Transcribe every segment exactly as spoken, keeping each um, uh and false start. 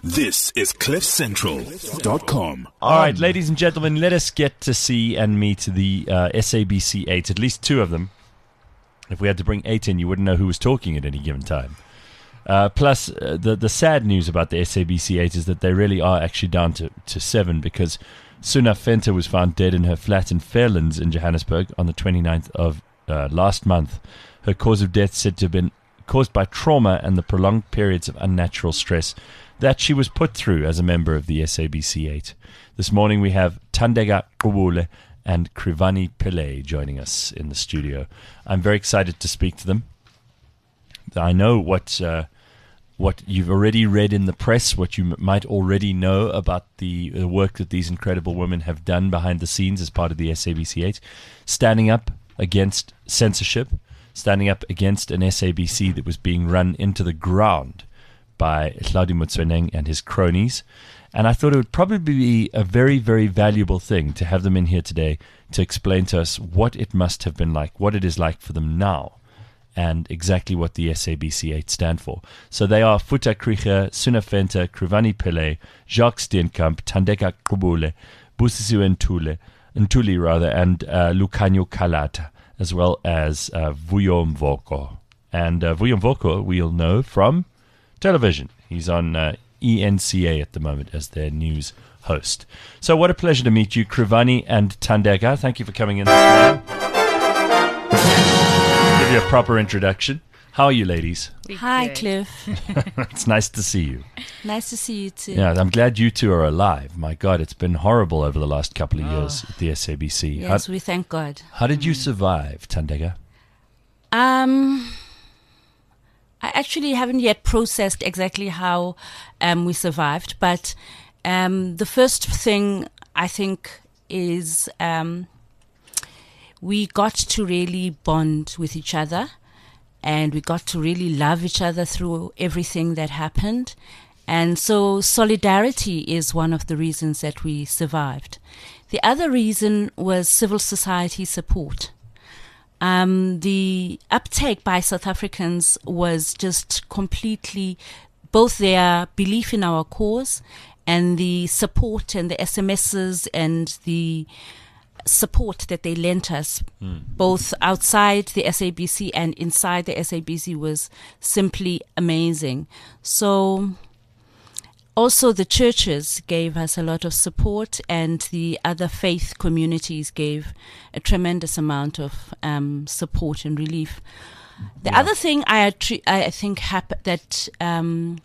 This is cliff central dot com. All right, ladies and gentlemen, let us get to see and meet the uh, S A B C eight, at least two of them. If we had to bring eight in, you wouldn't know who was talking at any given time. Uh, plus, uh, the the sad news about the S A B C eight is that they really are actually down to, to seven, because Suna Venter was found dead in her flat in Fairlands in Johannesburg on the twenty-ninth of uh, last month. Her cause of death said to have been caused by trauma and the prolonged periods of unnatural stress that she was put through as a member of the S A B C eight. This morning we have Thandeka Qubule and Krivani Pillay joining us in the studio. I'm very excited to speak to them. I know what uh, what you've already read in the press, what you m- might already know about the, the work that these incredible women have done behind the scenes as part of the S A B C eight, standing up against censorship, standing up against an S A B C that was being run into the ground by Hlaudi Motsoeneng and his cronies. And I thought it would probably be a very, very valuable thing to have them in here today to explain to us what it must have been like, what it is like for them now, and exactly what the S A B C eight stand for. So they are Futa Krige, Suna Venter, Krivani Pillay, Jacques Steenkamp, Thandeka Qubule, Busisiwe Ntuli, Ntuli rather, and uh, Lucanio Kalata, as well as uh, Vuyo Mvoko. And uh, Vuyo Mvoko we'll know from television. He's on uh, E N C A at the moment as their news host. So what a pleasure to meet you, Krivani and Thandeka. Thank you for coming in this morning. Give you a proper introduction. How are you, ladies? Hi, Cliff. It's nice to see you. Nice to see you too. Yeah, I'm glad you two are alive. My God, it's been horrible over the last couple of years at the S A B C. Yes, how, we thank God. How did you survive, Thandeka? Um, I actually haven't yet processed exactly how um, we survived, but um, the first thing I think is um, we got to really bond with each other, and we got to really love each other through everything that happened. And so solidarity is one of the reasons that we survived. The other reason was civil society support. Um, the uptake by South Africans was just completely, both their belief in our cause and the support and the S M Ses and the support that they lent us, mm. both outside the S A B C and inside the S A B C, was simply amazing. So also the churches gave us a lot of support, and the other faith communities gave a tremendous amount of um, support and relief. The yeah. other thing I, attri- I think hap- that um,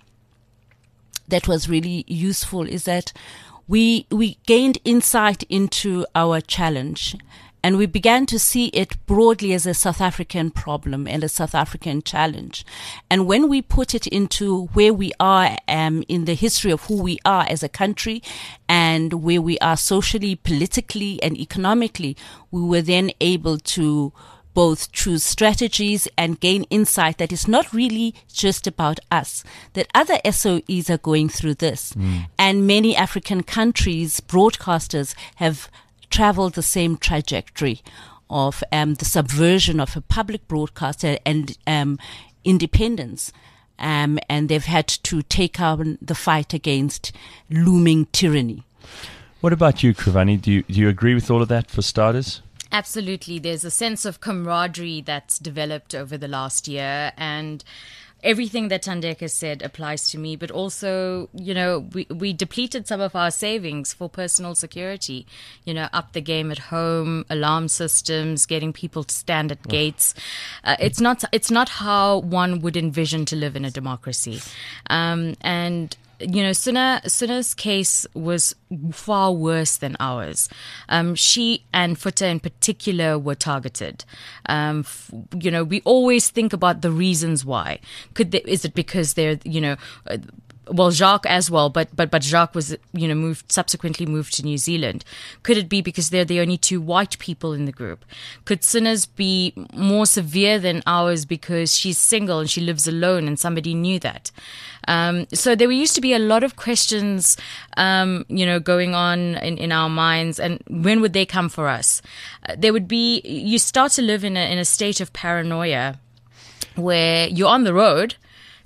that was really useful is that we we gained insight into our challenge, and we began to see it broadly as a South African problem and a South African challenge. And when we put it into where we are um, in the history of who we are as a country and where we are socially, politically, and economically, we were then able to both choose strategies and gain insight that it's not really just about us, that other S O Es are going through this. Mm. And many African countries, broadcasters, have traveled the same trajectory of um, the subversion of a public broadcaster and um, independence. Um, and they've had to take on the fight against looming tyranny. What about you, Krivani? Do you, do you agree with all of that, for starters? Absolutely. There's a sense of camaraderie that's developed over the last year, and everything that Thandeka said applies to me, but also, you know, we, we depleted some of our savings for personal security, you know, up the game at home, alarm systems, getting people to stand at gates. Uh, it's not, it's not how one would envision to live in a democracy. Um, and You know, Suna, Suna's case was far worse than ours. Um, she and Futa in particular were targeted. Um, f- you know, we always think about the reasons why. Could they, is it because they're, you know, uh, well, Jacques as well, but, but, but Jacques was, you know, moved, subsequently moved to New Zealand. Could it be because they're the only two white people in the group? Could Suna's be more severe than ours because she's single and she lives alone and somebody knew that? Um, so there used to be a lot of questions, um, you know, going on in, in our minds. And when would they come for us? Uh, there would be, you start to live in a, in a state of paranoia where you're on the road.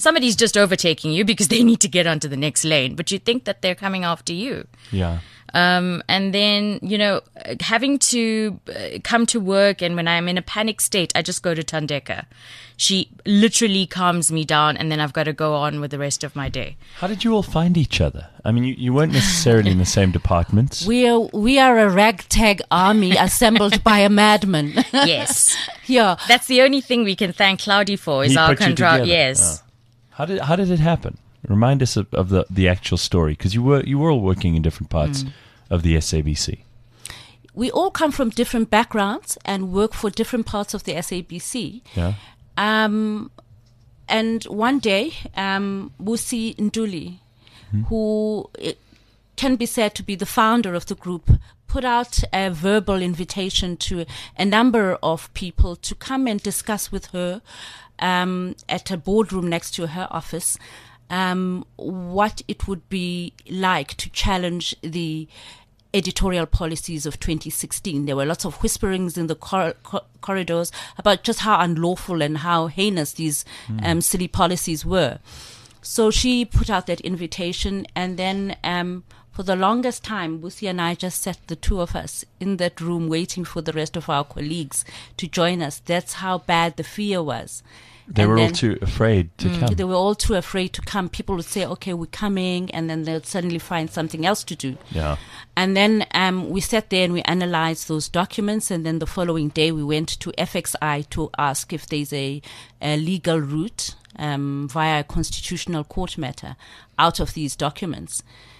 somebody's just overtaking you because they need to get onto the next lane, but you think that they're coming after you. Yeah. Um, and then, you know, having to uh, come to work, and when I'm in a panic state, I just go to Thandeka. She literally calms me down, and then I've got to go on with the rest of my day. How did you all find each other? I mean, you, you weren't necessarily in the same departments. We are we are a ragtag army assembled by a madman. Yes. Yeah. That's the only thing we can thank Cloudy for is He our put you control. together. Yes. Oh. How did how did it happen? Remind us of, of the, the actual story, because you were you were all working in different parts mm. of the S A B C. We all come from different backgrounds and work for different parts of the S A B C. Yeah. Um, and one day, um, Busi Nduli, hmm. who it can be said to be the founder of the group, put out a verbal invitation to a number of people to come and discuss with her um, at a boardroom next to her office um, what it would be like to challenge the editorial policies of twenty sixteen. There were lots of whisperings in the cor- cor- corridors about just how unlawful and how heinous these mm. um, silly policies were. So she put out that invitation, and then um, for the longest time, Busi and I just sat, the two of us, in that room waiting for the rest of our colleagues to join us. That's how bad the fear was. They and were then, all too afraid to mm, come. They were all too afraid to come. People would say, okay, we're coming, and then they'll suddenly find something else to do. Yeah. And then um, we sat there and we analyzed those documents, and then the following day we went to F X I to ask if there's a, a legal route um, via a constitutional court matter out of these documents.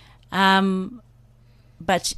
Um, but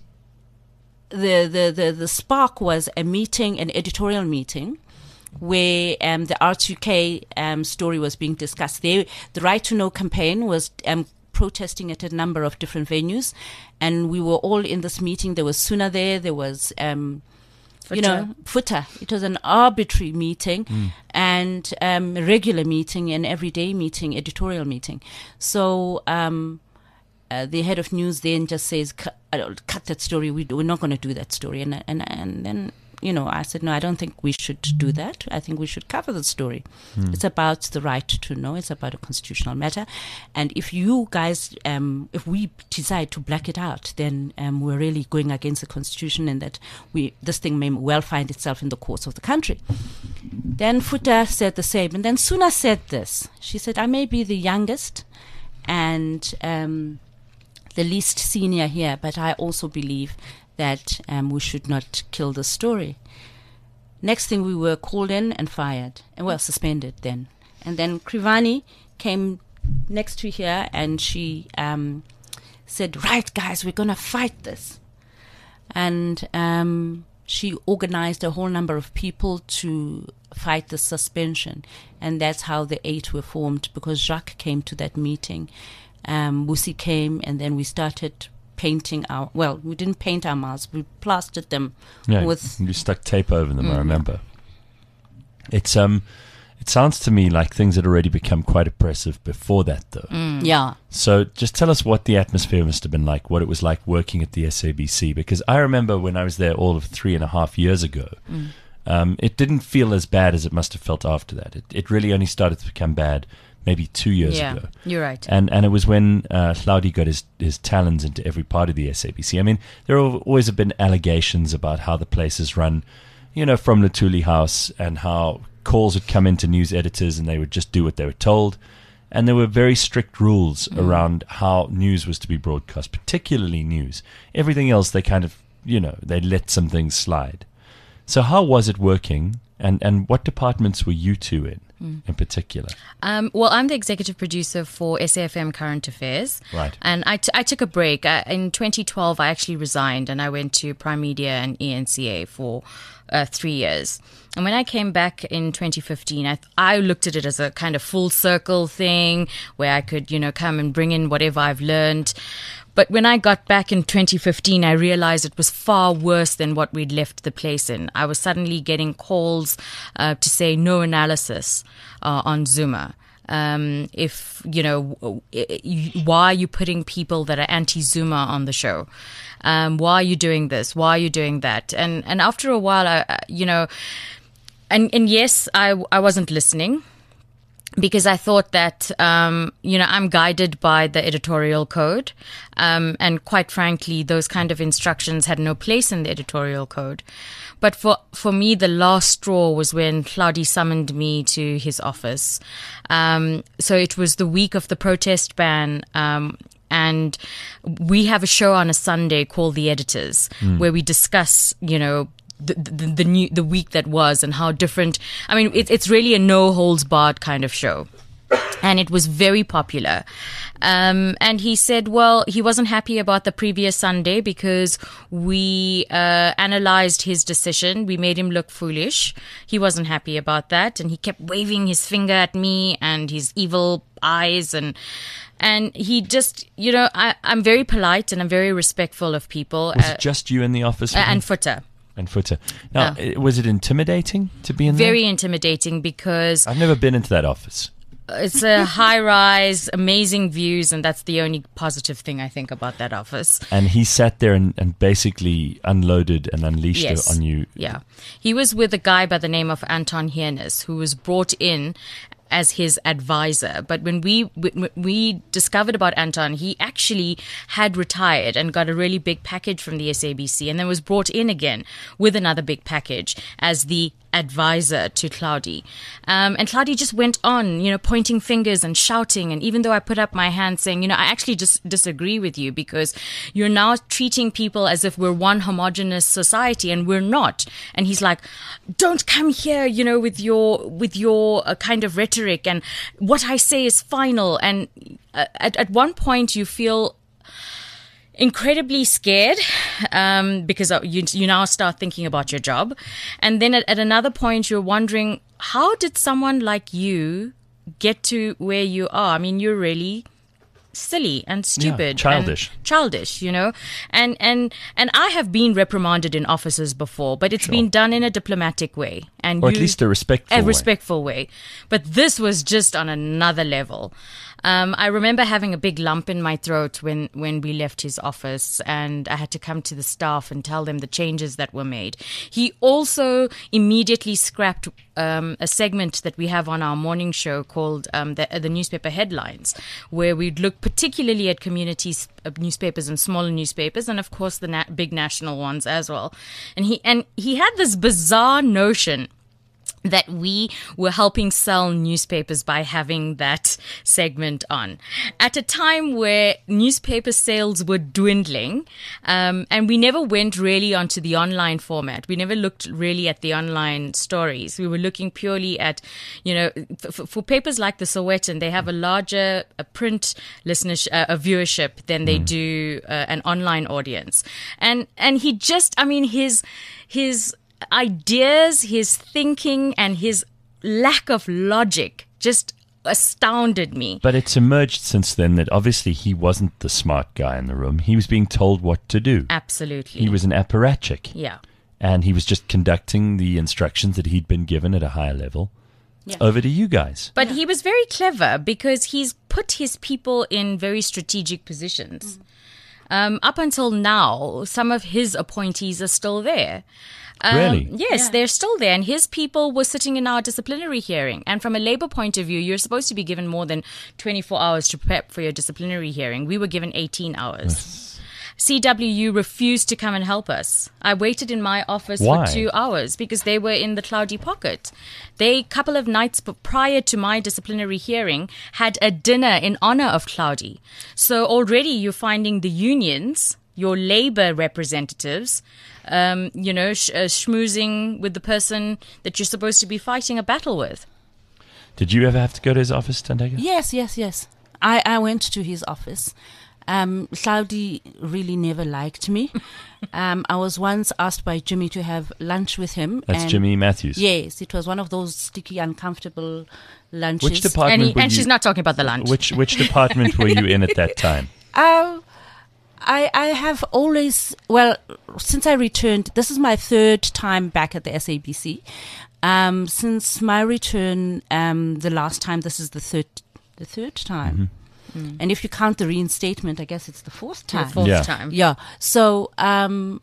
the, the, the, the spark was a meeting, an editorial meeting, where um, the R two K um, story was being discussed. They, the Right to Know campaign was um, protesting at a number of different venues, and we were all in this meeting. There was Suna there, there was, um, you know, Futa. It was an arbitrary meeting mm. and um, a regular meeting, an everyday meeting, editorial meeting. So um, uh, the head of news then just says, cut, uh, cut that story, we, we're not going to do that story. And, and, and then... You know, I said, no, I don't think we should do that. I think we should cover the story. Mm. It's about the right to know. It's about a constitutional matter. And if you guys, um, if we decide to black it out, then um, we're really going against the constitution, and that we this thing may well find itself in the courts of the country. Then Futa said the same. And then Suna said this. She said, I may be the youngest and um, the least senior here, but I also believe that um, we should not kill the story. Next thing, we were called in and fired, and well, suspended then. And then Krivani came next to her, and she um, said, right, guys, we're going to fight this. And um, she organized a whole number of people to fight the suspension. And that's how the eight were formed, because Jacques came to that meeting. Um, Busi came, and then we started painting our, well, we didn't paint our mouths, we plastered them yeah, with... You stuck tape over them, mm, I remember. It's um, It sounds to me like things had already become quite oppressive before that, though. Mm. Yeah. So just tell us what the atmosphere must have been like, what it was like working at the S A B C, because I remember when I was there all of three and a half years ago, mm. um, it didn't feel as bad as it must have felt after that. It, it really only started to become bad maybe two years yeah, ago. You're right. And and it was when uh, Hlaudi got his, his talons into every part of the S A B C. I mean, there have always have been allegations about how the place is run, you know, from Luthuli House, and how calls would come into news editors and they would just do what they were told. And there were very strict rules mm. around how news was to be broadcast, particularly news. Everything else, they kind of, you know, they let some things slide. So how was it working, and, and what departments were you two in? Mm. in particular? Um, well, I'm the executive producer for S A F M Current Affairs. Right. And I, t- I took a break. I, in twenty twelve, I actually resigned and I went to Prime Media and E N C A for uh, three years. And when I came back in twenty fifteen, I, th- I looked at it as a kind of full circle thing where I could, you know, come and bring in whatever I've learned. But when I got back in twenty fifteen, I realized it was far worse than what we'd left the place in. I was suddenly getting calls uh, to say no analysis uh, on Zuma. Um, if, you know, why are you putting people that are anti-Zuma on the show? Um, why are you doing this? Why are you doing that? And and after a while, I, you know, and, and yes, I, I wasn't listening. because I thought that, um, you know, I'm guided by the editorial code. Um, and quite frankly, those kind of instructions had no place in the editorial code. But for, for me, the last straw was when Hlaudi summoned me to his office. Um, so it was the week of the protest ban. Um, and we have a show on a Sunday called The Editors, mm. where we discuss, you know, The, the the new the week that was and how different. I mean, it, it's really a no holds barred kind of show, and it was very popular. Um, and he said, well, he wasn't happy about the previous Sunday because we uh, analyzed his decision. We made him look foolish. He wasn't happy about that, and he kept waving his finger at me and his evil eyes and. And he just, you know, I, I'm very polite and I'm very respectful of people. Was uh, it just you in the office? Uh, and Footer. And Footer. Now, uh, was it intimidating to be in there? Very there? intimidating because... I've never been into that office. It's a high-rise, amazing views, and that's the only positive thing I think about that office. And he sat there and, and basically unloaded and unleashed yes. it on you. Yeah. He was with a guy by the name of Anton Hiernes, who was brought in as his advisor. But when we, we we discovered about Anton, he actually had retired and got a really big package from the S A B C and then was brought in again with another big package as the advisor to Hlaudi. Um, and Hlaudi just went on, you know, pointing fingers and shouting. And even though I put up my hand saying, you know, I actually just disagree with you because you're now treating people as if we're one homogenous society and we're not. And he's like, don't come here, you know, with your, with your uh, kind of rhetoric and what I say is final. And uh, at, at one point you feel incredibly scared um, because you, you now start thinking about your job. And then at, at another point, you're wondering, how did someone like you get to where you are? I mean, you're really silly and stupid. Yeah, childish. And childish, you know. And, and, and I have been reprimanded in offices before, but it's sure. been done in a diplomatic way. And or you, at least a respectful a way. respectful way. But this was just on another level. Um, I remember having a big lump in my throat when, when we left his office, and I had to come to the staff and tell them the changes that were made. He also immediately scrapped um, a segment that we have on our morning show called um, the, the Newspaper Headlines, where we'd look particularly at community uh, newspapers and smaller newspapers, and of course the na- big national ones as well. And he and he had this bizarre notion that we were helping sell newspapers by having that segment on at a time where newspaper sales were dwindling, um, and we never went really onto the online format. We never looked really at the online stories. We were looking purely at, you know, f- for papers like the Sowetan, they have a larger a print listenership, uh, a viewership than they mm. do uh, an online audience. And and he just, I mean, his his. ideas, his thinking, and his lack of logic just astounded me. But it's emerged since then that obviously he wasn't the smart guy in the room. He was being told what to do. Absolutely. He was an apparatchik. Yeah. And he was just conducting the instructions that he'd been given at a higher level yeah. over to you guys. But yeah. he was very clever because he's put his people in very strategic positions. Mm. Um, up until now, some of his appointees are still there. Um, really? Yes, yeah. they're still there. And his people were sitting in our disciplinary hearing. And from a labor point of view, you're supposed to be given more than twenty-four hours to prep for your disciplinary hearing. We were given eighteen hours. Yes. C W U refused to come and help us. I waited in my office Why? for two hours because they were in the Hlaudi pocket. They, a couple of nights prior to my disciplinary hearing, had a dinner in honor of Hlaudi. So already you're finding the unions, your labor representatives, um, you know, sh- uh, schmoozing with the person that you're supposed to be fighting a battle with. Did you ever have to go to his office, Thandeka? Yes, yes, yes. I, I went to his office. Um, Hlaudi really never liked me. um, I was once asked by Jimmy to have lunch with him. That's and Jimmy Matthews. Yes, it was one of those sticky, uncomfortable lunches. Which department And, he, were and you, she's not talking about the lunch. Which which department were you in at that time? Uh, I, I have always, well, since I returned, this is my third time back at the S A B C. Um, since my return, um, the last time, this is the third, the third time. Mm-hmm. Mm. And if you count the reinstatement, I guess it's the fourth time. The fourth yeah. time. Yeah. So, um,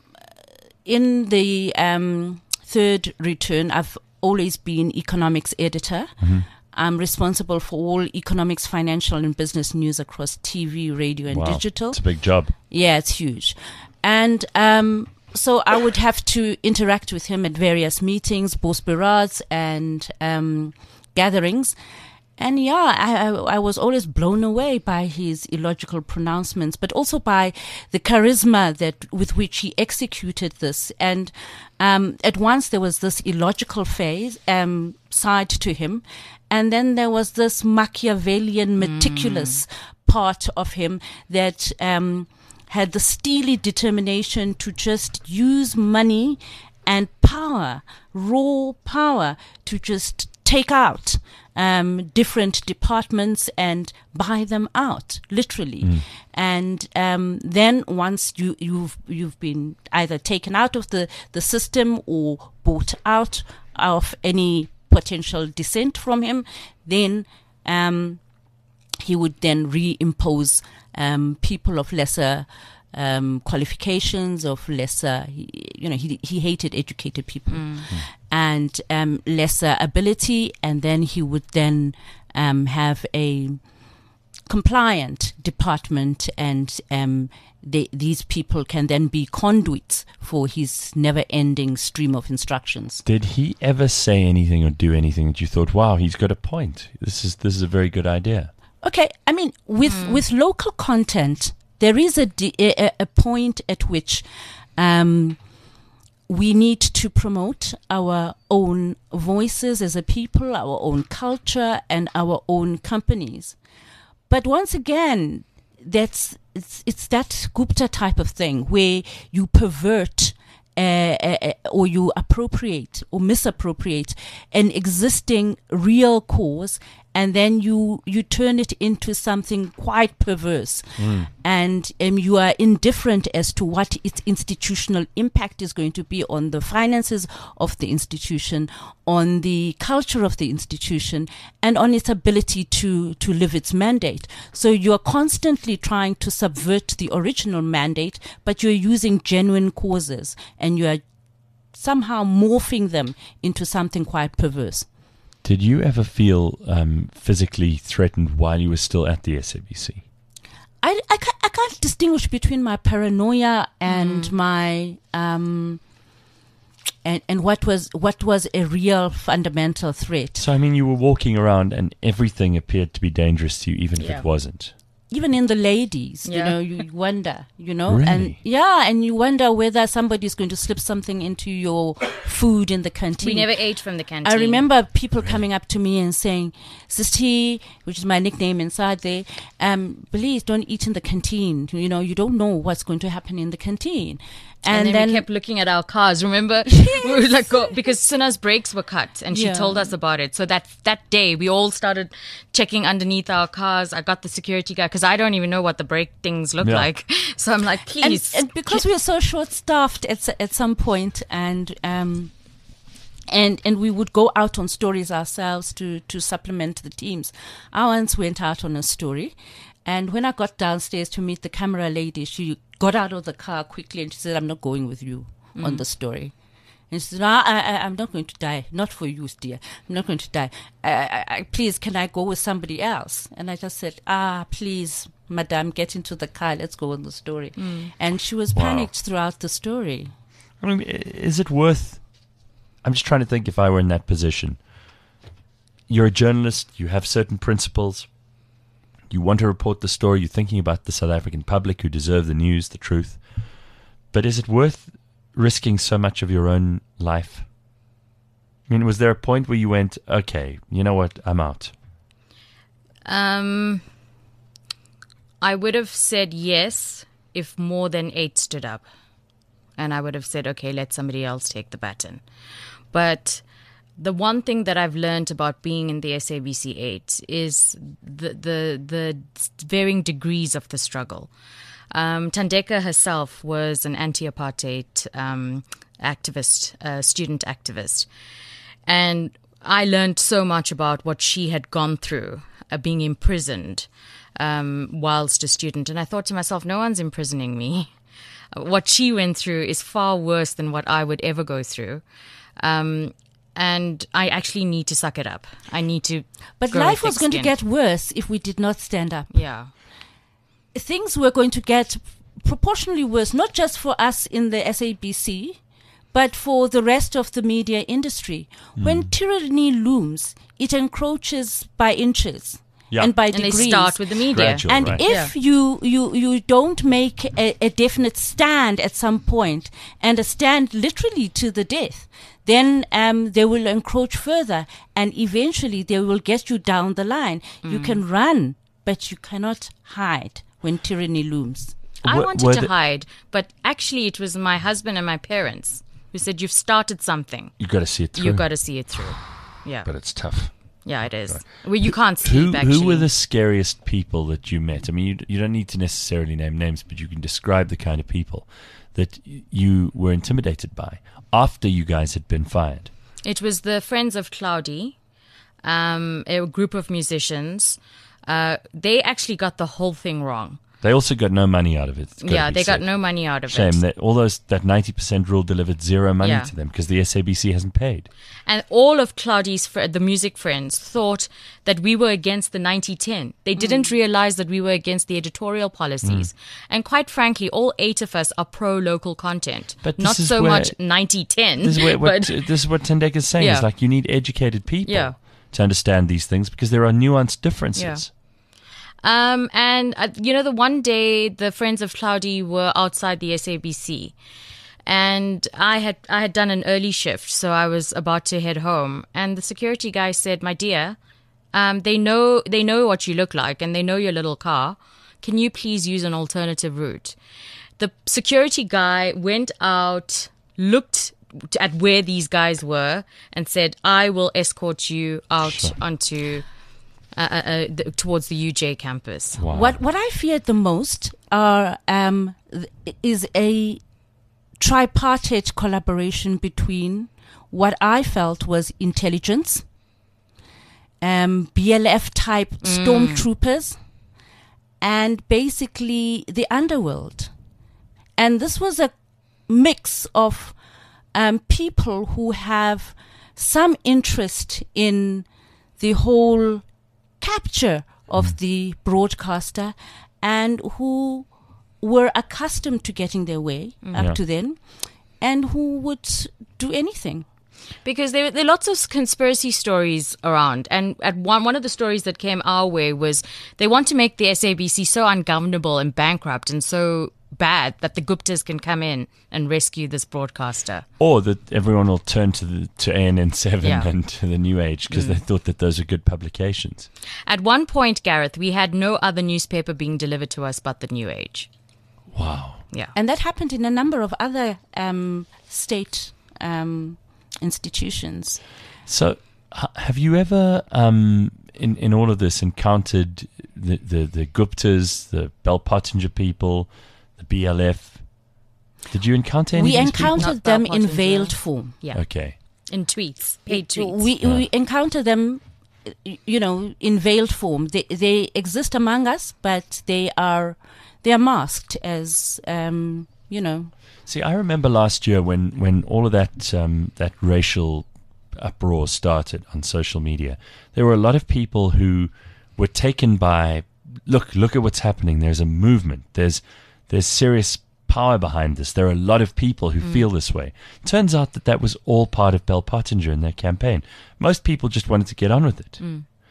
in the um, third return, I've always been economics editor. Mm-hmm. I'm responsible for all economics, financial, and business news across T V, radio, and Wow. digital. It's a big job. Yeah, it's huge. And um, so I would have to interact with him at various meetings, bosberads, and um, gatherings. And yeah, I, I, I was always blown away by his illogical pronouncements, but also by the charisma that with which he executed this. And um, at once there was this illogical phase um, side to him, and then there was this Machiavellian, meticulous mm. part of him that um, had the steely determination to just use money and power, raw power, to just take out um, different departments and buy them out, literally. Mm. And um, then once you, you've you've been either taken out of the, the system or bought out of any potential dissent from him, then um, he would then reimpose um, people of lesser Um, qualifications, of lesser, you know, he he hated educated people mm. and um, lesser ability, and then he would then um, have a compliant department, and um, they, these people can then be conduits for his never-ending stream of instructions. Did he ever say anything or do anything that you thought, "Wow, he's got a point. This is this is a very good idea"? Okay, I mean, with mm. with local content, there is a, a, a point at which um, we need to promote our own voices as a people, our own culture, and our own companies. But once again, that's it's, it's that Gupta type of thing where you pervert uh, uh, or you appropriate or misappropriate an existing real cause, and then you, you turn it into something quite perverse. Mm. And um, you are indifferent as to what its institutional impact is going to be on the finances of the institution, on the culture of the institution, and on its ability to, to live its mandate. So you're constantly trying to subvert the original mandate, but you're using genuine causes, and you are somehow morphing them into something quite perverse. Did you ever feel um, physically threatened while you were still at the S A B C? I, I, can't, I can't distinguish between my paranoia and mm. my um, and and what was what was a real fundamental threat. So I mean, you were walking around and everything appeared to be dangerous to you, even yeah. if it wasn't. Even in the ladies, yeah. you know, you wonder, you know, really? and yeah, and you wonder whether somebody's going to slip something into your food in the canteen. We never ate from the canteen. I remember people really? coming up to me and saying, "Sisti," which is my nickname inside there, um, please don't eat in the canteen. You know, you don't know what's going to happen in the canteen. And, and then, then we kept looking at our cars. Remember, yes. we were like, go, because Sina's brakes were cut, and she yeah. told us about it. So that that day, we all started checking underneath our cars. I got the security guy because I don't even know what the brake things look yeah. like. So I'm like, please. And, and because we were so short-staffed at at some point, and um, and and we would go out on stories ourselves to to supplement the teams. I once went out on a story. And when I got downstairs to meet the camera lady, she got out of the car quickly and she said, "I'm not going with you mm. on the story." And she said, no, I, I, I'm not going to die. Not for you, dear. I'm not going to die. I, I, I, please, can I go with somebody else? And I just said, ah, please, madame, get into the car. Let's go on the story. Mm. And she was wow. panicked throughout the story. I mean, is it worth... I'm just trying to think if I were in that position. You're a journalist. You have certain principles. You want to report the story. You're thinking about the South African public who deserve the news, the truth. But is it worth risking so much of your own life? I mean, was there a point where you went, okay, you know what, I'm out? Um, I would have said yes if more than eight stood up. And I would have said, okay, let somebody else take the baton. But the one thing that I've learned about being in the S A B C eight is the the, the varying degrees of the struggle. Um, Thandeka herself was an anti-apartheid um, activist, uh, student activist. And I learned so much about what she had gone through, uh, being imprisoned um, whilst a student. And I thought to myself, no one's imprisoning me. What she went through is far worse than what I would ever go through. Um, and I actually need to suck it up. I need to. But grow a life was thick going skin. to get worse if we did not stand up. Yeah. Things were going to get proportionally worse, not just for us in the S A B C, but for the rest of the media industry. Mm. When tyranny looms, it encroaches by inches Yeah. and by And degrees. they start with the media. Gradual. And Right. if Yeah. you, you, you don't make a, a definite stand at some point, and a stand literally to the death, then um, they will encroach further, and eventually they will get you down the line. You can run, but you cannot hide when tyranny looms. I Were- wanted were to the- hide, but actually it was my husband and my parents who said, you've started something. You got to see it through. You got to see it through. Yeah. But it's tough. Yeah, it is. Well, you can't sleep, Who actually. who were the scariest people that you met? I mean, you, you don't need to necessarily name names, but you can describe the kind of people that y- you were intimidated by after you guys had been fired. It was the Friends of Cloudy, um, a group of musicians. Uh, they actually got the whole thing wrong. They also got no money out of it. it's gotta Yeah, be they got said. no money out of Shame it. that all those that ninety percent rule delivered zero money Yeah. to them because the S A B C hasn't paid. And all of Cloudy's, fr- the music friends, thought that we were against the ninety ten. They didn't realize that we were against the editorial policies. And quite frankly, all eight of us are pro-local content. But this Not is so where- much ninety ten. This is where, what, but this is what Tendek is saying. Yeah. Is like you need educated people Yeah. to understand these things because there are nuanced differences. Yeah. Um, and, uh, you know, the one day the Friends of Cloudy were outside the S A B C. And I had I had done an early shift, so I was about to head home. And the security guy said, my dear, um, they know they know what you look like and they know your little car. Can you please use an alternative route? The security guy went out, looked at where these guys were and said, I will escort you out Sure. onto... Uh, uh, uh, th- towards the U J campus. Wow. What what I feared the most are um, th- is a tripartite collaboration between what I felt was intelligence, um, B L F type stormtroopers, and basically the underworld. And this was a mix of um, people who have some interest in the whole capture of the broadcaster and who were accustomed to getting their way up Yeah. to then and who would do anything. Because there, there are lots of conspiracy stories around. And at one, one of the stories that came our way was they want to make the S A B C so ungovernable and bankrupt and so bad that the Guptas can come in and rescue this broadcaster. Or that everyone will turn to the to A N N seven Yeah. and to the New Age because they thought that those are good publications. At one point, Gareth, we had no other newspaper being delivered to us but the New Age. Wow. Yeah. And that happened in a number of other um, state um, institutions. So, h- have you ever, um, in in all of this, encountered the the, the Guptas, the Bell Pottinger people, the B L F? Did you encounter any We of these people? encountered Not them Bell in Pottinger. veiled form. Yeah. Okay. In tweets. Paid tweets. We, Yeah. we encounter them, y- you know, in veiled form. They they exist among us, but they are they are masked as um, you know. See, I remember last year when, when all of that um, that racial uproar started on social media. There were a lot of people who were taken by, look, look at what's happening. There's a movement. There's there's serious power behind this. There are a lot of people who feel this way. Turns out that that was all part of Bell Pottinger and their campaign. Most people just wanted to get on with it.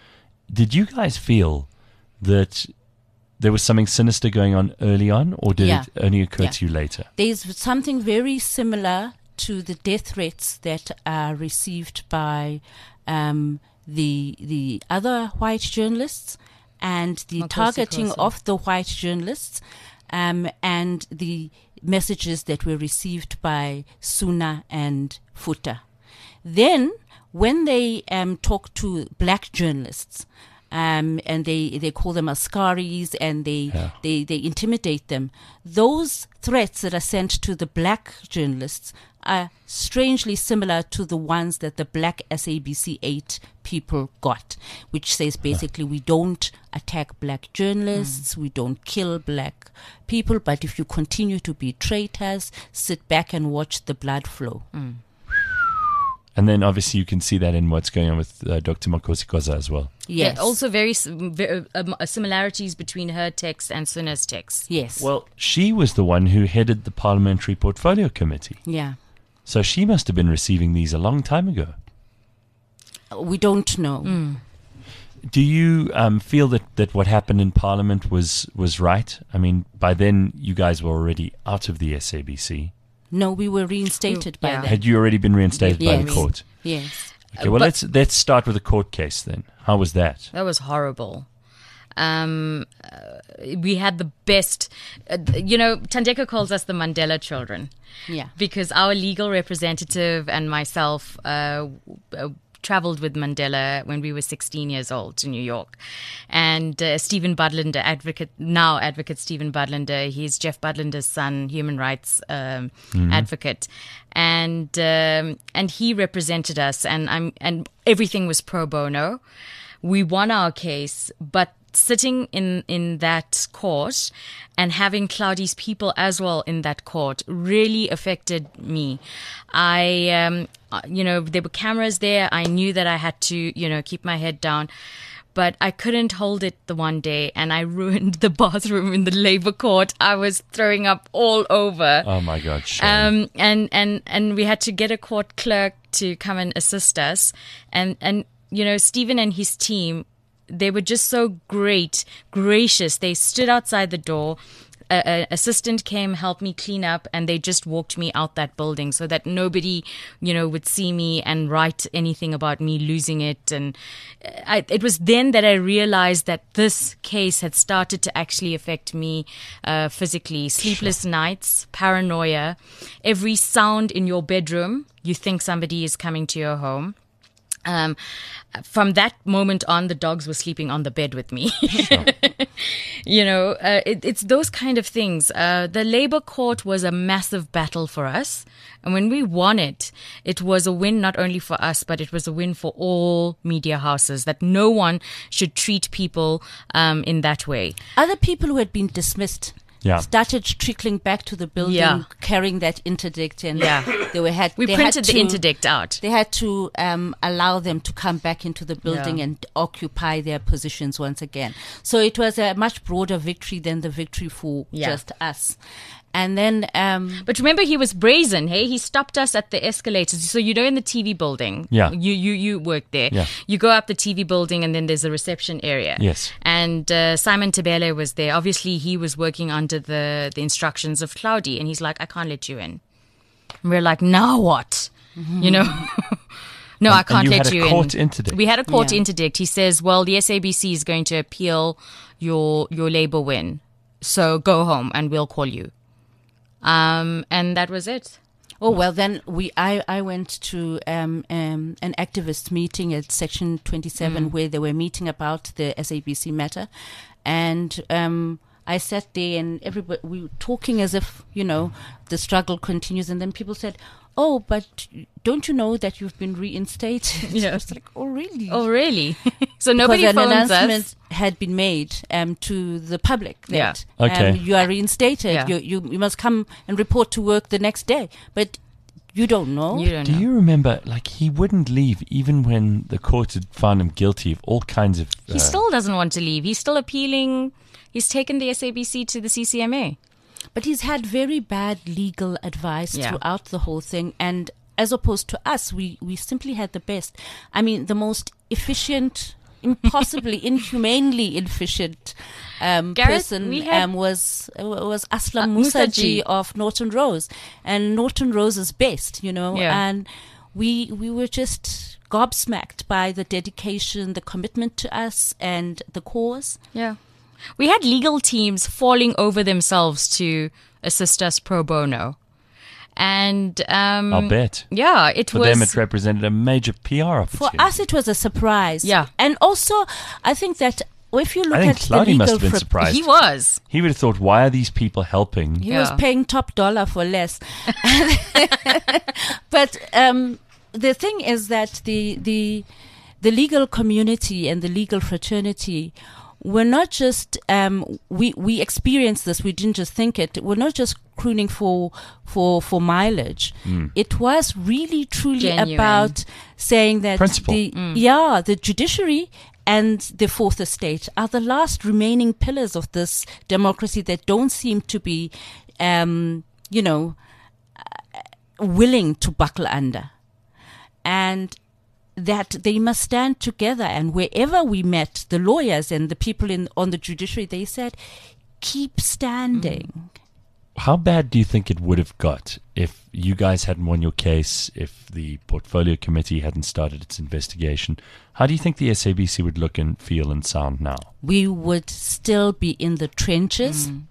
Did you guys feel that there was something sinister going on early on, or did Yeah. it only occur Yeah. to you later? There's something very similar to the death threats that are received by um, the the other white journalists and the Makosi targeting Khosa. of the white journalists um, and the messages that were received by Suna and Futa. Then, when they um, talk to black journalists, um, and they, they call them Askaris and they, Yeah. they, they intimidate them, those threats that are sent to the black journalists are strangely similar to the ones that the black S A B C eight people got, which says basically we don't attack black journalists, we don't kill black people, but if you continue to be traitors, sit back and watch the blood flow. And then obviously you can see that in what's going on with uh, Doctor Makosikoza as well. Yes. Yeah, also very, s- very um, similarities between her text and Suna's text. Yes. Well, she was the one who headed the Parliamentary Portfolio Committee. yeah. So she must have been receiving these a long time ago. We don't know. Do you um, feel that, that what happened in Parliament was, was right? I mean, by then you guys were already out of the S A B C. No, we were reinstated by Yeah. then. Had you already been reinstated by the Yes. court? Yes. Okay, well, but- let's let's start with the court case then. How was that? That was horrible. Um, uh, we had the best, uh, you know, Thandeka calls us the Mandela children. Yeah. Because our legal representative and myself uh, uh, traveled with Mandela when we were sixteen years old to New York. And uh, Stephen Budlander, advocate, now advocate Stephen Budlander, he's Jeff Budlander's son, human rights um, advocate. And um, and he represented us, and I'm and everything was pro bono. We won our case, but sitting in, in that court and having Cloudy's people as well in that court really affected me. I, um, uh, you know, there were cameras there. I knew that I had to, you know, keep my head down. But I couldn't hold it the one day, and I ruined the bathroom in the labor court. I was throwing up all over. Oh my God, shame. Um, and, and, and we had to get a court clerk to come and assist us. And, and, you know, Stephen and his team, they were just so great, gracious. They stood outside the door. An assistant came, helped me clean up, and they just walked me out that building so that nobody, you know, would see me and write anything about me losing it. And I, it was then that I realized that this case had started to actually affect me uh, physically. Sleepless nights, paranoia, every sound in your bedroom, you think somebody is coming to your home. Um, from that moment on, the dogs were sleeping on the bed with me. Sure. You know, uh, it, it's those kind of things. Uh, the labor court was a massive battle for us. And when we won it, it was a win not only for us, but it was a win for all media houses, that no one should treat people um, in that way. Other people who had been dismissed Yeah. started trickling back to the building, Yeah. carrying that interdict, and Yeah. they were had. We they printed had the to- interdict out. They had to um, allow them to come back into the building Yeah. and occupy their positions once again. So it was a much broader victory than the victory for Yeah. just us. And then, um, But remember, he was brazen. Hey, he stopped us at the escalators. So you know, in the T V building, Yeah. you you you work there. Yeah. You go up the T V building, and then there's a reception area. Yes. And uh, Simon Tabele was there. Obviously, he was working under the the instructions of Cloudy, and he's like, "I can't let you in." And we're like, "Now what?" You know. No, I can't you let had a you court in. interdict. We had a court Yeah. interdict. He says, "Well, the S A B C is going to appeal your your labor win, so go home, and we'll call you." Um, and that was it. oh well, then we I, I went to um, um, an activist meeting at Section twenty-seven where they were meeting about the S A B C matter, and um, I sat there and everybody we were talking as if you know the struggle continues, and then people said, "Oh, but don't you know that you've been reinstated?" Yeah. I was like, "Oh, really?" Oh, really? So nobody because an phones announcement us. had been made um, to the public that Yeah. Okay. um, you are reinstated. Yeah. You, you you must come and report to work the next day. But you don't know. You don't Do know. you remember, like, he wouldn't leave even when the court had found him guilty of all kinds of... He uh, still doesn't want to leave. He's still appealing. He's taken the S A B C to the C C M A. But he's had very bad legal advice Yeah. throughout the whole thing. And as opposed to us, we, we simply had the best. I mean, the most efficient, impossibly, inhumanely efficient um, Gareth, person we had- um, was uh, was Aslam Uh, Musaji Musaji. of Norton Rose. And Norton Rose is best, you know. Yeah. And we we were just gobsmacked by the dedication, the commitment to us and the cause. Yeah. We had legal teams falling over themselves to assist us pro bono. And um, I'll bet. yeah, it For was them, it represented a major P R For opportunity. us, it was a surprise. Yeah. And also, I think that if you look I think at the Cloudy legal must have been fr- surprised. he was. He would have thought, why are these people helping? He was Yeah. paying top dollar for less. But um, the thing is that the the the legal community and the legal fraternity we're not just um, we we experienced this. We didn't just think it. We're not just crooning for for for mileage. Mm. It was really truly Genuine. about saying that Principle. the Mm. yeah the judiciary and the fourth estate are the last remaining pillars of this democracy that don't seem to be, um, you know, uh, willing to buckle under, and that they must stand together. And wherever we met the lawyers and the people in on the judiciary, they said, keep standing. Mm. How bad do you think it would have got if you guys hadn't won your case, if the portfolio committee hadn't started its investigation? How do you think the S A B C would look and feel and sound now? We would still be in the trenches. Mm.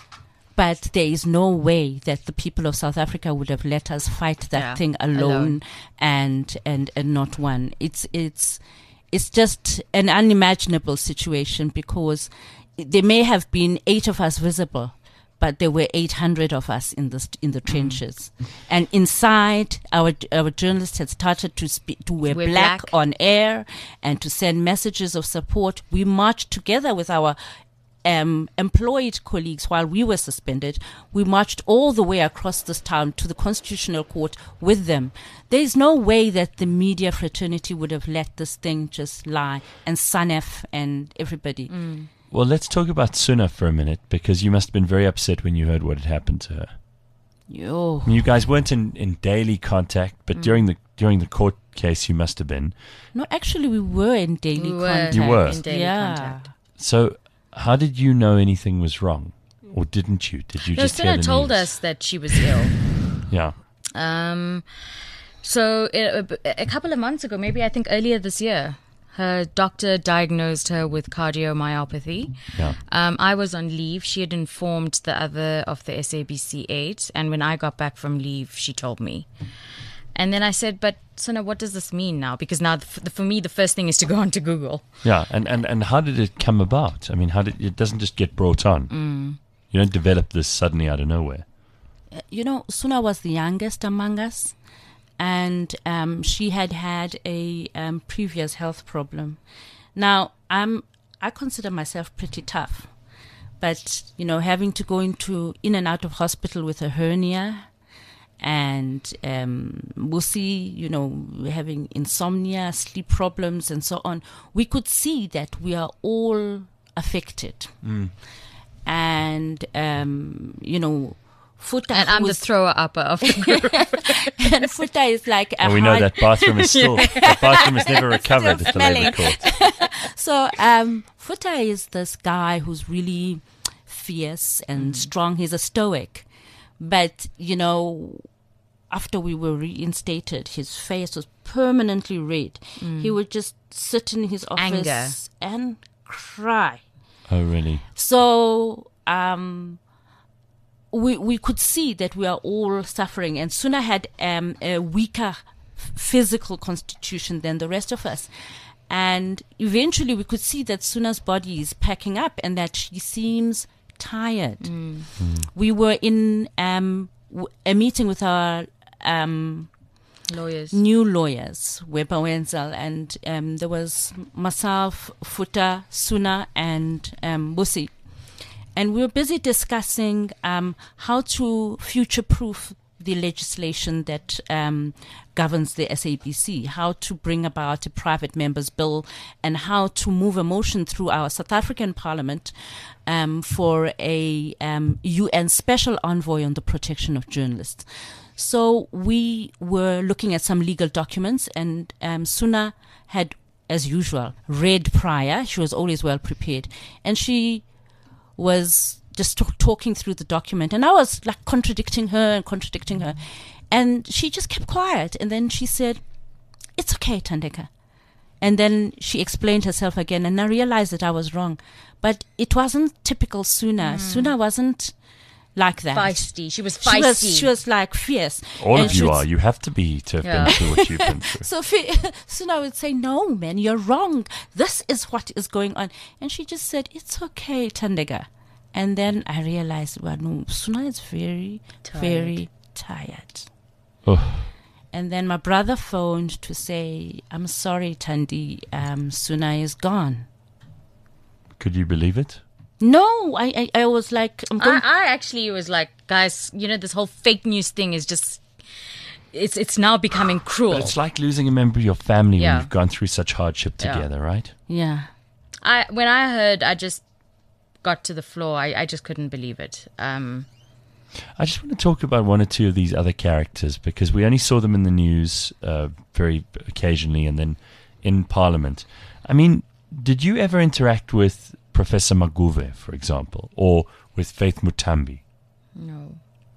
But there is no way that the people of South Africa would have let us fight that Yeah, thing alone, alone. and and and not won. It's it's it's just an unimaginable situation, because there may have been eight of us visible, but there were eight hundred of us in the in the trenches, and inside our our journalists had started to speak, to wear Wear black, black. on air and to send messages of support. We marched together with our Um, employed colleagues while we were suspended. We marched all the way across this town to the Constitutional Court with them. There is no way that the media fraternity would have let this thing just lie, and SANEF and everybody. Mm. Well, let's talk about Suna for a minute, because you must have been very upset when you heard what had happened to her. Yo. You guys weren't in, in daily contact, but during the during the court case, you must have been. No, actually, we were in daily We were contact. You were? in daily Yeah. contact. So, how did you know anything was wrong, or didn't you? Did you No, just hear Suna the told news? us that she was ill. Yeah. Um, so a, a couple of months ago, maybe I think earlier this year, her doctor diagnosed her with cardiomyopathy. Yeah. Um, I was on leave. She had informed the other of the S A B C eight, and when I got back from leave, she told me. And then I said, but Suna, what does this mean now? Because now, f- for me, the first thing is to go onto Google. Yeah, and, and, and how did it come about? I mean, how did it doesn't just get brought on. Mm. You don't develop this suddenly out of nowhere. Uh, You know, Suna was the youngest among us, and um, she had had a um, previous health problem. Now, I'm I consider myself pretty tough, but you know, having to go into in and out of hospital with a hernia, and um, we'll see, you know, having insomnia, sleep problems, and so on. We could see that we are all affected, Mm. and um, you know. Futa, And I'm who the is- thrower upper of the group. and Futa is like a And we know hard- that bathroom is still that bathroom is never recovered Still at the Labour smelling. Court. So um, Futa is this guy who's really fierce and strong. He's a stoic, but you know, after we were reinstated, his face was permanently red. He would just sit in his office Anger. and cry. Oh, really? So um, we we could see that we are all suffering, and Suna had um, a weaker f- physical constitution than the rest of us. And eventually we could see that Suna's body is packing up and that she seems tired. We were in um, w- a meeting with our um, Lawyers. new lawyers, Weber Wenzel, and um, there was myself, Futa, Suna, and um, Busi. And we were busy discussing um, how to future-proof the legislation that um, governs the S A B C, how to bring about a private member's bill, and how to move a motion through our South African Parliament um, for a um, U N special envoy on the protection of journalists. So we were looking at some legal documents, and um, Suna had, as usual, read prior. She was always well prepared, and she was just t- talking through the document, and I was like contradicting her and contradicting her, and she just kept quiet. And then she said, "It's okay, Thandeka." And then she explained herself again, and I realized that I was wrong, but it wasn't typical Suna. Suna wasn't like that. Feisty. She was She feisty. was, she was like fierce. All And of she you would- are. You have to be to have Yeah. been through what you've been through. So fi- Suna would say, "No, man, you're wrong. This is what is going on." And she just said, "It's okay, Thandeka." And then I realized, well, no, Suna is very, Tired. very tired. Oh, And then my brother phoned to say, "I'm sorry, Tandi, um, Suna is gone." Could you believe it? No, I, I, I was like, I'm going. I, I actually was like, guys, you know, this whole fake news thing is just, it's it's now becoming cruel. But it's like losing a member of your family Yeah. when you've gone through such hardship Yeah. together, right? Yeah. I when I heard, I just got to the floor. I, I just couldn't believe it. Um, I just want to talk about one or two of these other characters because we only saw them in the news uh, very occasionally and then in Parliament. I mean, did you ever interact with Professor Maguve, for example, or with Faith Mutambi? no,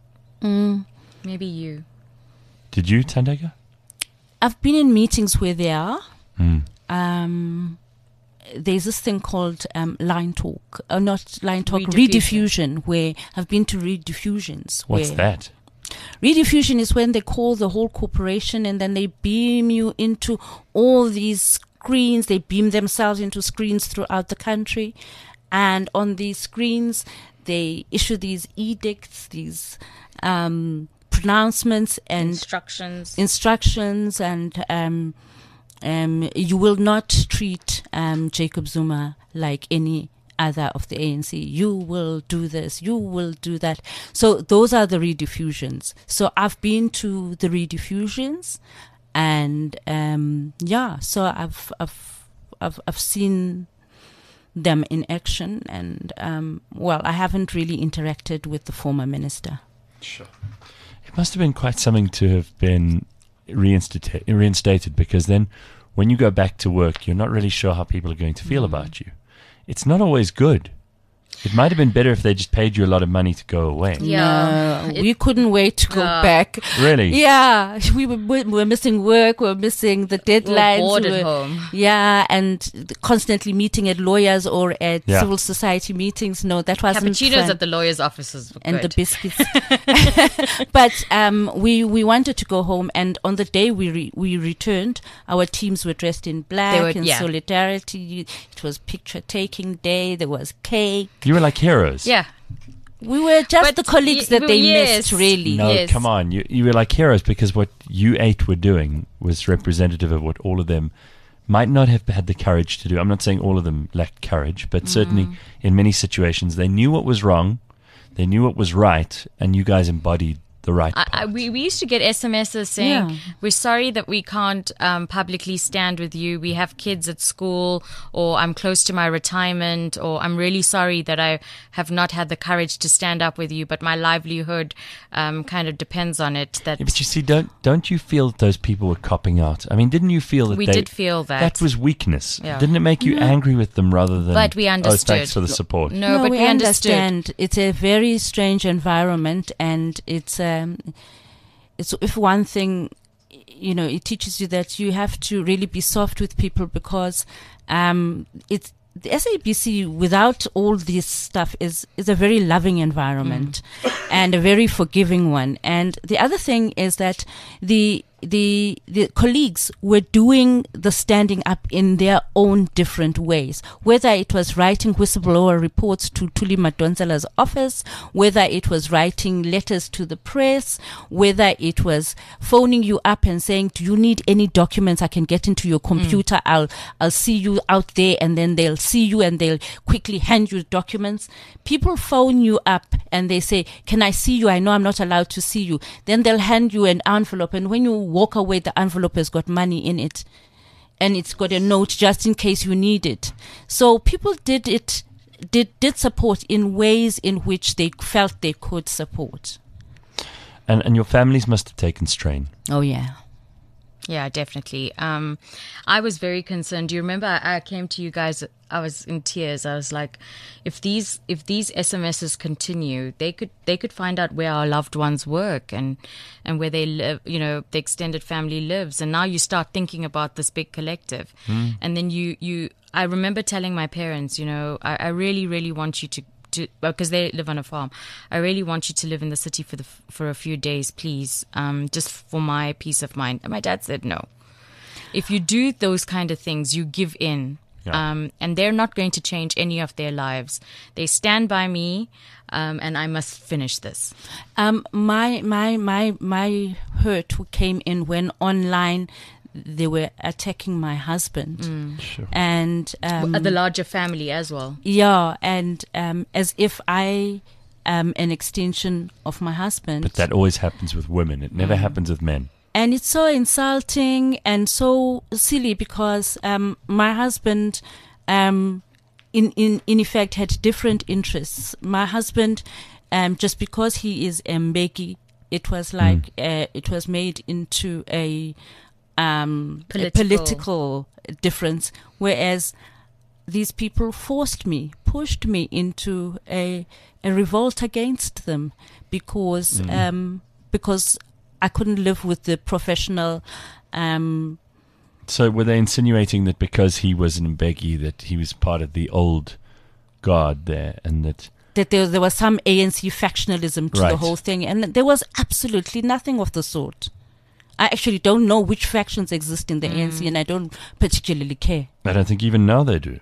Mm. maybe you. Did you, Tandega? I've been in meetings where they are. Mm. Um, there's this thing called um, line talk, uh, not line talk, Rediffusion. rediffusion, where I've been to rediffusions. What's where that? Rediffusion is when they call the whole corporation and then they beam you into all these screens. They beam themselves into screens throughout the country. And on these screens, they issue these edicts, these um, pronouncements and Instructions. instructions, and um, um, you will not treat um, Jacob Zuma like any other of the A N C. You will do this, you will do that. So those are the rediffusions. So I've been to the rediffusions, and um, yeah, so I've I've I've I've seen them in action, and um, well, I haven't really interacted with the former minister. Sure. It must have been quite something to have been reinstata- reinstated because then when you go back to work, you're not really sure how people are going to feel about you. It's not always good. It might have been better if they just paid you a lot of money to go away. Yeah. No, It- we couldn't wait to go Yeah. back. Really? Yeah, we were we were missing work. We were missing the We were deadlines. bored we at were- home. Yeah, and constantly meeting at lawyers or at Yeah. civil society meetings. No, that wasn't Cappuccinos fun. at the lawyer's offices were and good. the biscuits. But um, we we wanted to go home, and on the day we re- we returned, our teams were dressed in black They were- in yeah. solidarity. It was picture taking day. There was cake. You were like heroes. yeah. We were just But the colleagues y- that they yes. missed, really. No, Yes. come on. You you were like heroes because what you eight were doing was representative of what all of them might not have had the courage to do. I'm not saying all of them lacked courage, but certainly in many situations they knew what was wrong, they knew what was right, and you guys embodied the right I, part. I, we, we used to get S M Ses saying, Yeah. we're sorry that we can't um, publicly stand with you. We have kids at school, or I'm close to my retirement, or I'm really sorry that I have not had the courage to stand up with you, but my livelihood um, kind of depends on it. That Yeah, but you see, don't don't you feel that those people were copping out? I mean, didn't you feel that we they, did feel that. that was weakness? Yeah. Didn't it make you angry with them rather than? But we Oh, understood. thanks for the support. No, but we, we understood. understand. It's a very strange environment, and it's um, it's if one thing, you know, it teaches you that you have to really be soft with people because um, it's the S A B C without all this stuff is is a very loving environment and a very forgiving one. And the other thing is that the the the colleagues were doing the standing up in their own different ways, whether it was writing whistleblower reports to Tuli Madonsela's office, whether it was writing letters to the press, whether it was phoning you up and saying, do you need any documents? I can get into your computer. Mm. I'll I'll see you out there, and then they'll see you and they'll quickly hand you documents. People phone you up and they say, can I see you? I know I'm not allowed to see you. Then they'll hand you an envelope, and when you walk away, the envelope has got money in it and it's got a note just in case you need it. So people did it did did support in ways in which they felt they could support. And and your families must have taken strain. Oh yeah. Yeah, definitely. Um, I was very concerned. Do you remember I, I came to you guys? I was in tears. I was like, if these if these S M Ses continue, they could they could find out where our loved ones work and and where they live. You know, the extended family lives. And now you start thinking about this big collective, mm. and then you you. I remember telling my parents, you know, I, I really really want you to. To, because they live on a farm, I really want you to live in the city for the for a few days, please, um, just for my peace of mind. And my dad said no. If you do those kind of things, you give in, yeah. um, and they're not going to change any of their lives. They stand by me, um, and I must finish this. Um, my my my my hurt came in when online they were attacking my husband, Sure. and um, the larger family as well. yeah, and um, as if I am an extension of my husband. But that always happens with women. It never happens with men. And it's so insulting and so silly because um, my husband, um, in, in, in effect, had different interests. My husband, um, just because he is a Mbeki, it was like uh, it was made into a, um, Political. a political difference, whereas these people forced me, pushed me into a a revolt against them because um, because. I couldn't live with the professional. Um, So were they insinuating that because he was an Mbeki, that he was part of the old guard there, and that that there, there was some A N C factionalism to Right. the whole thing, and there was absolutely nothing of the sort. I actually don't know which factions exist in the A N C, and I don't particularly care. I don't think even now they do.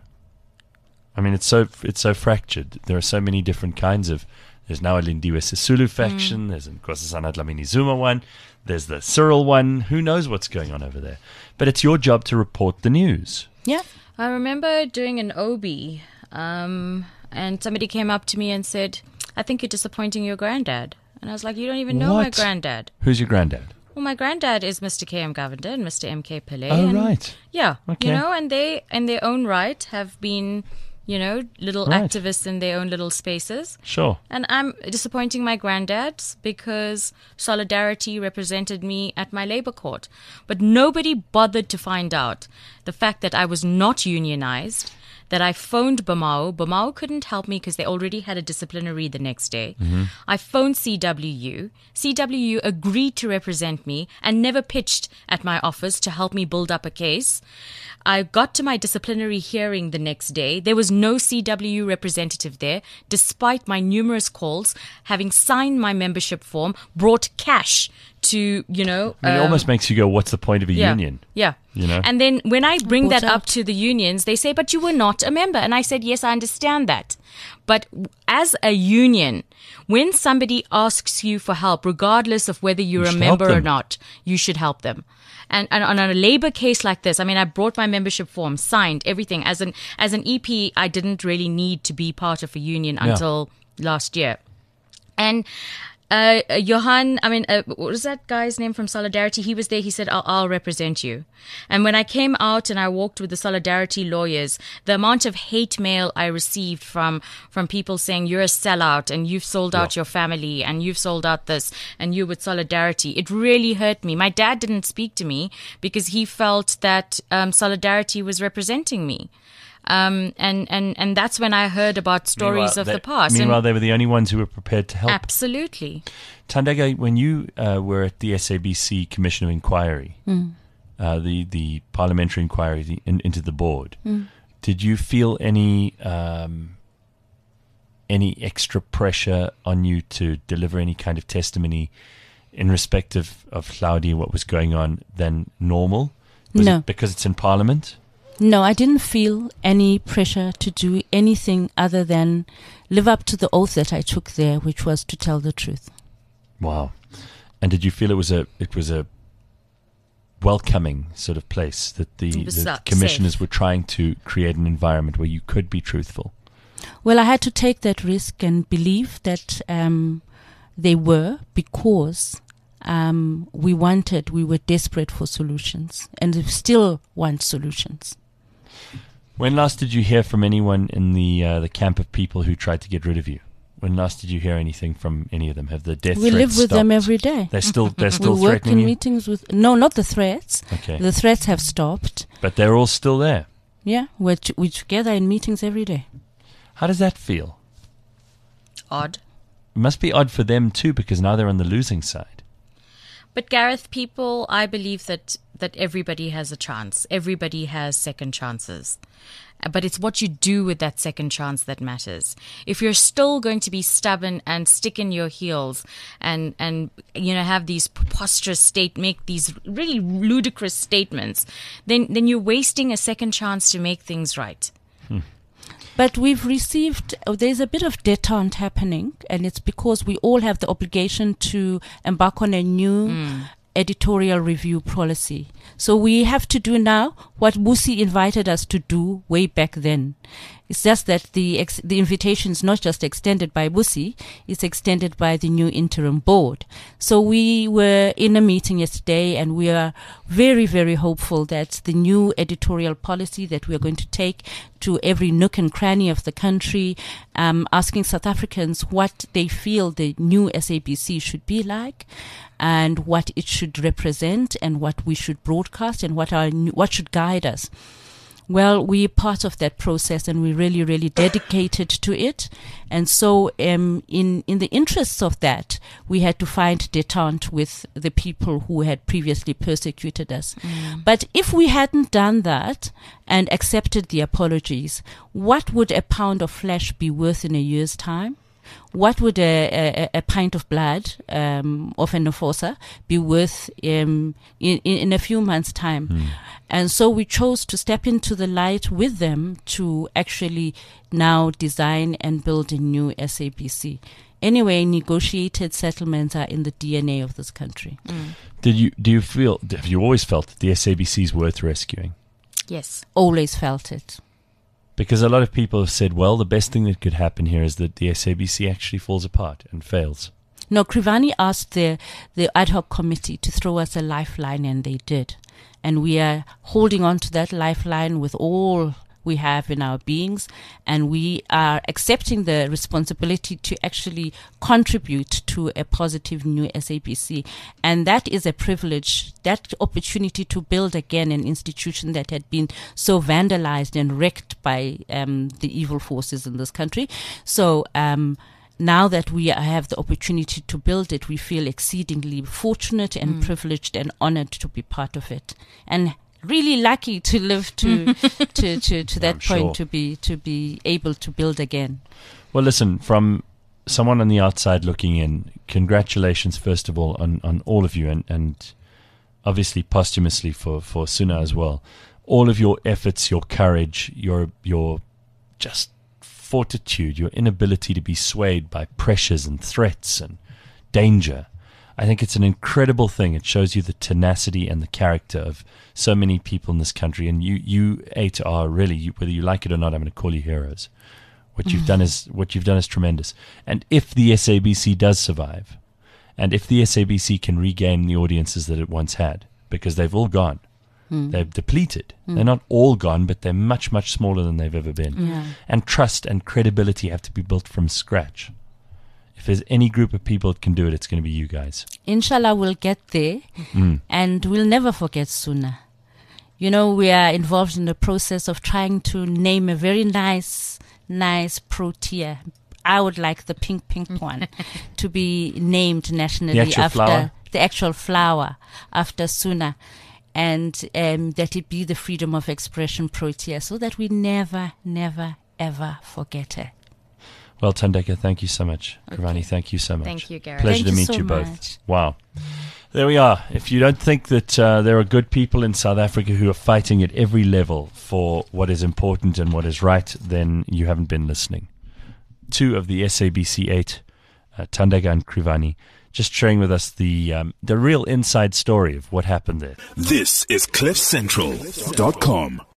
I mean, it's so it's so fractured. There are so many different kinds of. There's now a Lindiwe Sisulu faction. There's a Nkosazana Dlamini Zuma one. There's the Cyril one. Who knows what's going on over there? But it's your job to report the news. Yeah. I remember doing an O B, um, and somebody came up to me and said, I think you're disappointing your granddad. And I was like, you don't even know my What? granddad. Who's your granddad? Well, my granddad is Mister K M Govender and Mister M K Pillay. Oh, and right. Yeah. Okay. You know, and they, in their own right, have been, you know, little Right. activists in their own little spaces. Sure. And I'm disappointing my granddad because Solidarity represented me at my labor court. But nobody bothered to find out the fact that I was not unionized, that I phoned Bamao. Bamao couldn't help me because they already had a disciplinary the next day. I phoned C W U. C W U agreed to represent me and never pitched at my office to help me build up a case. I got to my disciplinary hearing the next day. There was no C W U representative there, despite my numerous calls, having signed my membership form, brought cash to, you know... I mean, it um, almost makes you go, what's the point of a yeah, union? Yeah. You know? And then when I bring Bought that up out. to the unions, they say, but you were not a member. And I said, yes, I understand that. But as a union, when somebody asks you for help, regardless of whether you're You a should help member or them. not, you should help them. And, and on a labor case like this, I mean, I brought my membership form, signed everything. As an as an E P, I didn't really need to be part of a union Yeah. until last year. And uh, uh, Johan, I mean, uh, what was that guy's name from Solidarity? He was there. He said, I'll, I'll represent you. And when I came out and I walked with the Solidarity lawyers, the amount of hate mail I received from, from people saying, you're a sellout and you've sold out Yeah. your family and you've sold out this and you with Solidarity, it really hurt me. My dad didn't speak to me because he felt that um, Solidarity was representing me. Um, and, and, and that's when I heard about stories Meanwhile, of they- the past. And Meanwhile, they were the only ones who were prepared to help. absolutely. Tandega, when you uh, were at the S A B C Commission of Inquiry, uh, the, the parliamentary inquiry the, in, into the board, did you feel any um, any extra pressure on you to deliver any kind of testimony in respect of, of Claudia, what was going on, than normal? Was No. it because it's in Parliament? No, I didn't feel any pressure to do anything other than live up to the oath that I took there, which was to tell the truth. Wow. And did you feel it was a it was a welcoming sort of place, that the, It was the sa- commissioners safe. were trying to create an environment where you could be truthful? Well, I had to take that risk and believe that um, they were, because um, we wanted, we were desperate for solutions, and we still want solutions. When last did you hear from anyone in the uh, the camp of people who tried to get rid of you? When last did you hear anything from any of them? Have the death We threats live with them stopped? every day. They're still they're still we work threatening in you. meetings with, no, not the threats. Okay, The threats have stopped. but they're all still there. Yeah, we're, t- we're together in meetings every day. How does that feel? Odd. It must be odd for them too, because now they're on the losing side. But Gareth, people, I believe that, that everybody has a chance. Everybody has second chances. Uh, But it's what you do with that second chance that matters. If you're still going to be stubborn and stick in your heels and, and you know, have these preposterous state, make these really ludicrous statements, then, then you're wasting a second chance to make things right. But we've received, oh, there's a bit of detente happening, and it's because we all have the obligation to embark on a new editorial review policy. So we have to do now what Busi invited us to do way back then. It's just that the ex- the invitation is not just extended by Busi, it's extended by the new interim board. So we were in a meeting yesterday, and we are very, very hopeful that the new editorial policy that we are going to take to every nook and cranny of the country, um, asking South Africans what they feel the new S A B C should be like, and what it should represent, and what we should broadcast, and what our new, what should guide us. Well, we're part of that process, and we're really, really dedicated to it. And so um, in, in the interests of that, we had to find detente with the people who had previously persecuted us. Mm. But if we hadn't done that and accepted the apologies, what would a pound of flesh be worth in a year's time? What would a, a, a pint of blood um, of an Nofosa be worth um, in, in a few months' time? Mm. And so we chose to step into the light with them to actually now design and build a new S A B C. Anyway, negotiated settlements are in the D N A of this country. Mm. Did you do you feel? Have you always felt that the S A B C is worth rescuing? Yes, always felt it. Because a lot of people have said, well, the best thing that could happen here is that the S A B C actually falls apart and fails. No, Krivani asked the, the ad hoc committee to throw us a lifeline, and they did. And we are holding on to that lifeline with all we have in our beings, and we are accepting the responsibility to actually contribute to a positive new S A B C. And that is a privilege, that opportunity to build again an institution that had been so vandalized and wrecked by um, the evil forces in this country. So um, now that we have the opportunity to build it, we feel exceedingly fortunate and mm. privileged and honored to be part of it. And really lucky to live to to, to, to that I'm point sure. to be to be able to build again. Well, listen, from someone on the outside looking in, congratulations first of all on, on all of you, and, and obviously posthumously for, for Suna as well. All of your efforts, your courage, your your just fortitude, your inability to be swayed by pressures and threats and danger. I think it's an incredible thing. It shows you the tenacity and the character of so many people in this country. And you, you eight are really, you, whether you like it or not, I'm going to call you heroes. What you've done is what you've done is tremendous. And if the S A B C does survive, and if the S A B C can regain the audiences that it once had, because they've all gone, mm. they've depleted. Mm. They're not all gone, but they're much, much smaller than they've ever been. Yeah. And trust and credibility have to be built from scratch. If there's any group of people that can do it, it's going to be you guys. Inshallah, we'll get there, mm. and we'll never forget Suna. You know, we are involved in the process of trying to name a very nice, nice protea. I would like the pink, pink one to be named nationally the actual after flower? the actual flower after Suna, and um, that it be the freedom of expression protea, so that we never, never, ever forget her. Well, Thandeka, thank you so much. Okay. Krivani, thank you so much. Thank you, Gareth. Pleasure Thank to you meet so you both. much. Wow. There we are. If you don't think that uh, there are good people in South Africa who are fighting at every level for what is important and what is right, then you haven't been listening. Two of the S A B C eight, uh, Thandeka and Krivani, just sharing with us the um, the real inside story of what happened there. This is cliff central dot com.